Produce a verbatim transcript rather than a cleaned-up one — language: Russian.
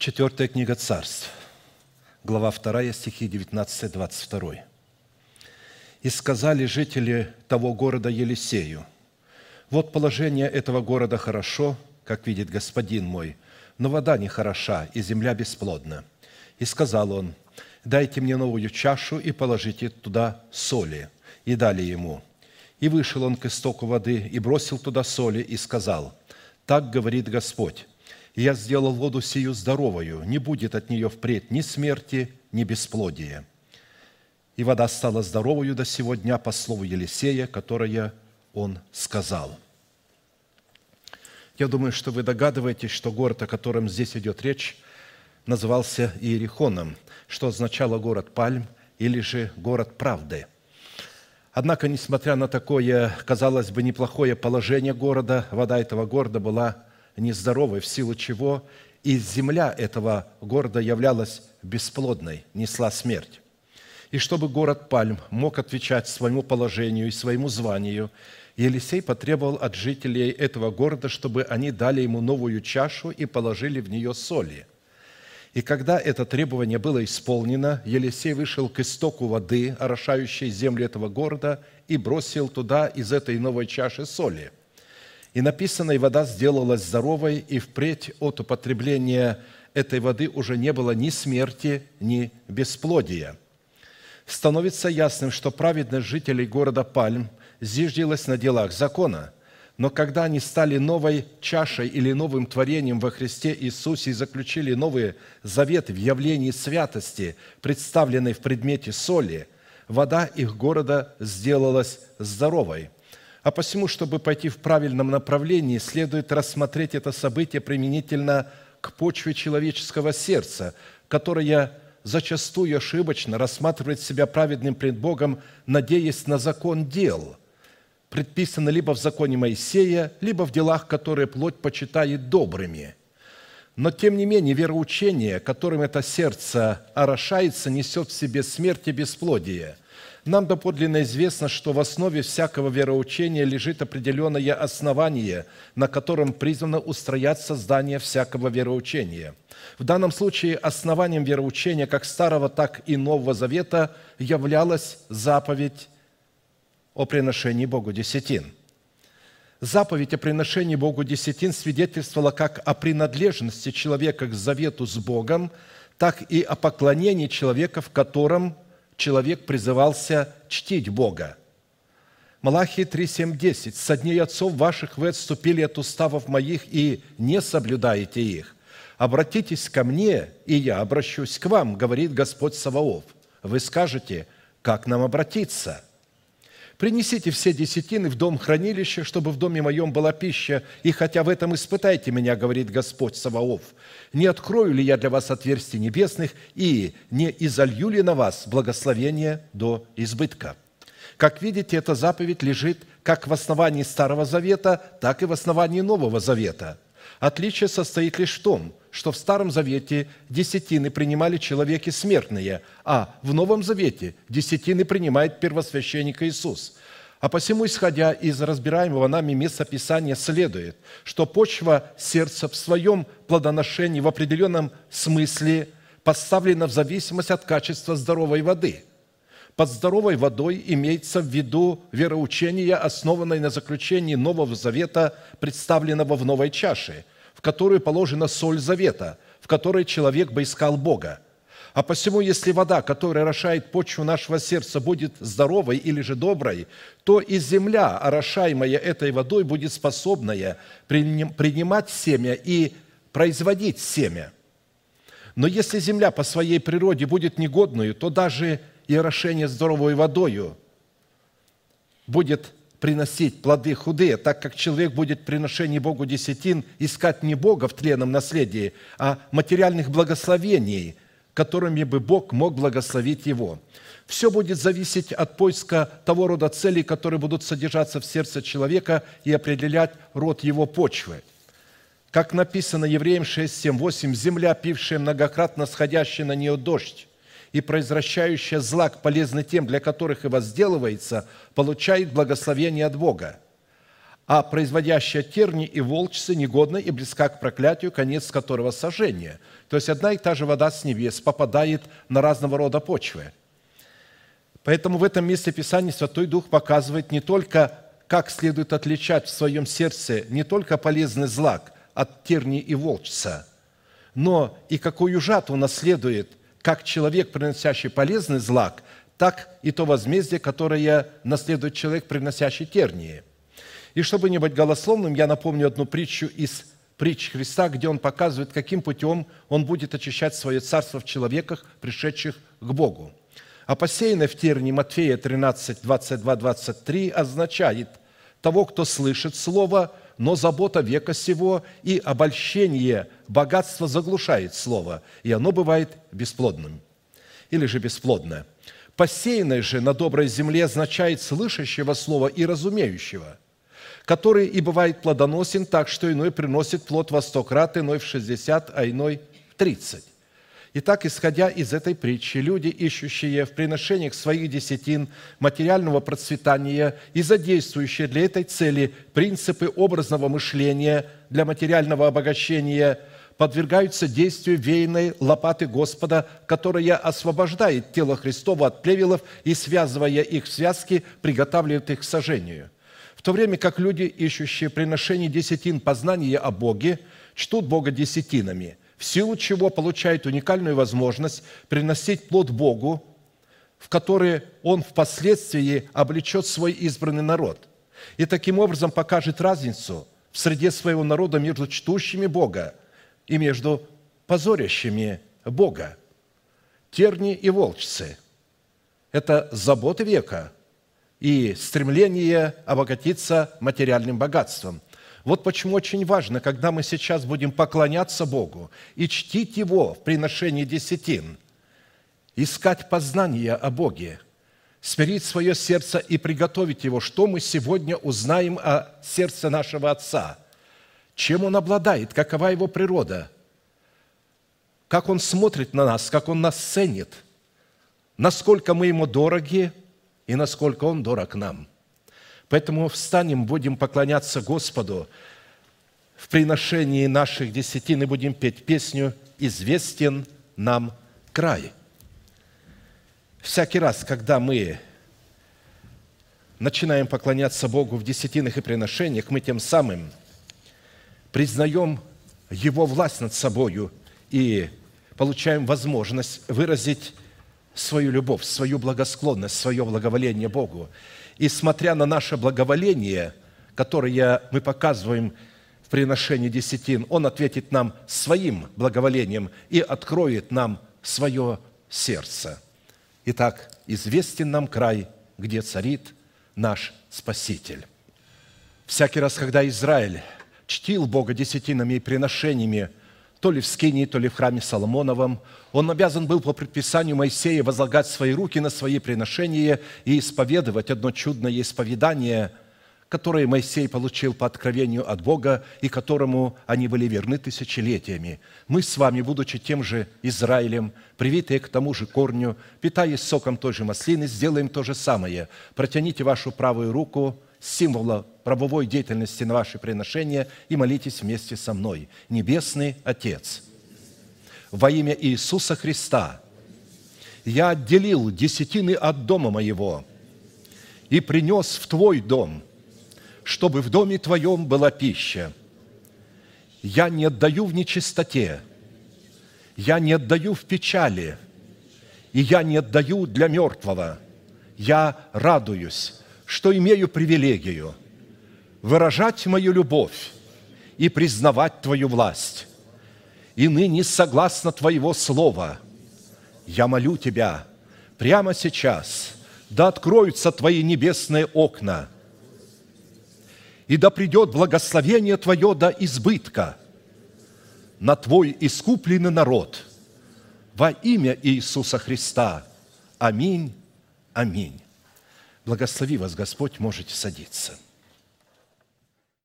Четвертая книга Царств, глава вторая, стихи девятнадцатый двадцать два. «И сказали жители того города Елисею: вот положение этого города хорошо, как видит господин мой, но вода нехороша, и земля бесплодна. И сказал он: дайте мне новую чашу и положите туда соли. И дали ему. И вышел он к истоку воды, и бросил туда соли, и сказал: так говорит Господь: я сделал воду сию здоровою, не будет от нее впредь ни смерти, ни бесплодия. И вода стала здоровою до сего дня по слову Елисея, которое он сказал». Я думаю, что вы догадываетесь, что город, о котором здесь идет речь, назывался Иерихоном, что означало «город пальм» или же «город правды». Однако, несмотря на такое, казалось бы, неплохое положение города, вода этого города была нездоровой, в силу чего и земля этого города являлась бесплодной, несла смерть. И чтобы город пальм мог отвечать своему положению и своему званию, Елисей потребовал от жителей этого города, чтобы они дали ему новую чашу и положили в нее соли. И когда это требование было исполнено, Елисей вышел к истоку воды, орошающей землю этого города, и бросил туда из этой новой чаши соли. И написано: «И вода сделалась здоровой, и впредь от употребления этой воды уже не было ни смерти, ни бесплодия». Становится ясным, что праведность жителей города Пальм зиждилась на делах закона, но когда они стали новой чашей или новым творением во Христе Иисусе и заключили новый завет в явлении святости, представленной в предмете соли, вода их города сделалась здоровой. А посему, чтобы пойти в правильном направлении, следует рассмотреть это событие применительно к почве человеческого сердца, которое зачастую ошибочно рассматривает себя праведным пред Богом, надеясь на закон дел, предписано либо в законе Моисея, либо в делах, которые плоть почитает добрыми. Но, тем не менее, вероучение, которым это сердце орошается, несет в себе смерть и бесплодие. Нам доподлинно известно, что в основе всякого вероучения лежит определенное основание, на котором призвано устрояться здание всякого вероучения. В данном случае основанием вероучения как Старого, так и Нового Завета являлась заповедь о приношении Богу десятин. Заповедь о приношении Богу десятин свидетельствовала как о принадлежности человека к завету с Богом, так и о поклонении человека, в котором человек призывался чтить Бога. Малахии три, семь, десять. «Со дней отцов ваших вы отступили от уставов моих и не соблюдаете их. Обратитесь ко мне, и я обращусь к вам, говорит Господь Саваоф». Вы скажете: как нам обратиться? «Принесите все десятины в дом хранилища, чтобы в доме моем была пища, и хотя в этом испытайте меня, говорит Господь Саваоф. Не открою ли я для вас отверстий небесных, и не изолью ли на вас благословение до избытка?» Как видите, эта заповедь лежит как в основании Старого Завета, так и в основании Нового Завета. Отличие состоит лишь в том, что в Старом Завете десятины принимали человеки смертные, а в Новом Завете десятины принимает первосвященник Иисус. А посему, исходя из разбираемого нами местописания, следует, что почва сердца в своем плодоношении в определенном смысле поставлена в зависимость от качества здоровой воды. Под здоровой водой имеется в виду вероучение, основанное на заключении Нового Завета, представленного в новой чаше, в которую положена соль завета, в которой человек бы искал Бога. А посему, если вода, которая орошает почву нашего сердца, будет здоровой или же доброй, то и земля, орошаемая этой водой, будет способная принимать семя и производить семя. Но если земля по своей природе будет негодную, то даже и орошение здоровой водою будет приносить плоды худые, так как человек будет в приношении Богу десятин искать не Бога в тленном наследии, а материальных благословений, которыми бы Бог мог благословить его. Все будет зависеть от поиска того рода целей, которые будут содержаться в сердце человека и определять род его почвы. Как написано Евреям шесть, семь, восемь, «Земля, пившая многократно сходящий на нее дождь, и произвращающая злак, полезный тем, для которых и возделывается, получает благословение от Бога. а производящая терни и волчцы негодна и близка к проклятию, конец которого сожжение». То есть одна и та же вода с небес попадает на разного рода почвы. Поэтому в этом месте Писания Святой Дух показывает не только, как следует отличать в своем сердце не только полезный злак от терни и волчца, но и какую жатву наследует как человек, приносящий полезный злак, так и то возмездие, которое наследует человек, приносящий тернии. И чтобы не быть голословным, я напомню одну притчу из притч Христа, где Он показывает, каким путем Он будет очищать свое царство в человеках, пришедших к Богу. А посеянное в тернии Матфея тринадцать, двадцать два, двадцать три означает того, кто слышит Слово, но забота века сего и обольщение богатства заглушает Слово, и оно бывает бесплодным или же бесплодное. Посеянное же на доброй земле означает слышащего Слова и разумеющего, который и бывает плодоносен так, что иной приносит плод во сто крат, иной в шестьдесят, а иной в тридцать. Итак, исходя из этой притчи, люди, ищущие в приношениях своих десятин материального процветания и задействующие для этой цели принципы образного мышления для материального обогащения, подвергаются действию веянной лопаты Господа, которая освобождает тело Христово от плевелов и, связывая их в связки, приготавливает их к сожжению. В то время как люди, ищущие приношение десятин познания о Боге, чтут Бога десятинами, в силу чего получают уникальную возможность приносить плод Богу, в который Он впоследствии облечет свой избранный народ, и таким образом покажет разницу в среде своего народа между чтущими Бога и между позорящими Бога. Терни и волчцы – это заботы века и стремление обогатиться материальным богатством. Вот почему очень важно, когда мы сейчас будем поклоняться Богу и чтить Его в приношении десятин, искать познание о Боге, смирить свое сердце и приготовить его, что мы сегодня узнаем о сердце нашего Отца, чем Он обладает, какова Его природа, как Он смотрит на нас, как Он нас ценит, насколько мы Ему дороги и насколько Он дорог нам. Поэтому встанем, будем поклоняться Господу в приношении наших десятин и будем петь песню «Известен нам край». Всякий раз, когда мы начинаем поклоняться Богу в десятинах и приношениях, мы тем самым признаем Его власть над собою и получаем возможность выразить свою любовь, свою благосклонность, свое благоволение Богу. И смотря на наше благоволение, которое мы показываем в приношении десятин, Он ответит нам своим благоволением и откроет нам свое сердце. Итак, известен нам край, где царит наш Спаситель. Всякий раз, когда Израиль чтил Бога десятинами и приношениями, то ли в Скинии, то ли в храме Соломоновом, он обязан был по предписанию Моисея возлагать свои руки на свои приношения и исповедовать одно чудное исповедание, которое Моисей получил по откровению от Бога и которому они были верны тысячелетиями. Мы с вами, будучи тем же Израилем, привитые к тому же корню, питаясь соком той же маслины, сделаем то же самое. Протяните вашу правую руку, символа правовой деятельности на ваши приношения, и молитесь вместе со мной. Небесный Отец, во имя Иисуса Христа я отделил десятины от дома моего и принес в Твой дом, чтобы в доме Твоем была пища. Я не отдаю в нечистоте, я не отдаю в печали, и я не отдаю для мертвого. Я радуюсь, что имею привилегию выражать мою любовь и признавать Твою власть. И ныне, согласно Твоего слова, я молю Тебя прямо сейчас, да откроются Твои небесные окна, и да придет благословение Твое до избытка на Твой искупленный народ во имя Иисуса Христа. Аминь. Аминь. Благослови вас Господь, можете садиться.